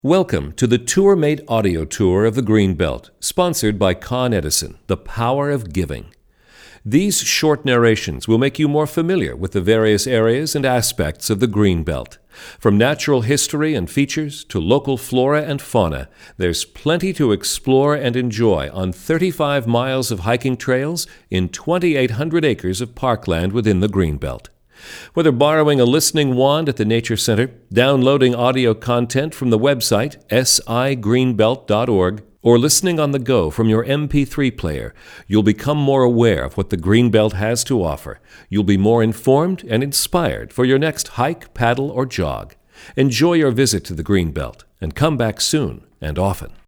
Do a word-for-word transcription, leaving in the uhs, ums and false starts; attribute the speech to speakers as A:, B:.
A: Welcome to the TourMate audio tour of the Greenbelt, sponsored by Con Edison, the power of giving. These short narrations will make you more familiar with the various areas and aspects of the Greenbelt. From natural history and features to local flora and fauna, there's plenty to explore and enjoy on thirty-five miles of hiking trails in twenty-eight hundred acres of parkland within the Greenbelt. Whether borrowing a listening wand at the Nature Center, downloading audio content from the website s i greenbelt dot org, or listening on the go from your M P three player, you'll become more aware of what the Greenbelt has to offer. You'll be more informed and inspired for your next hike, paddle, or jog. Enjoy your visit to the Greenbelt, and come back soon and often.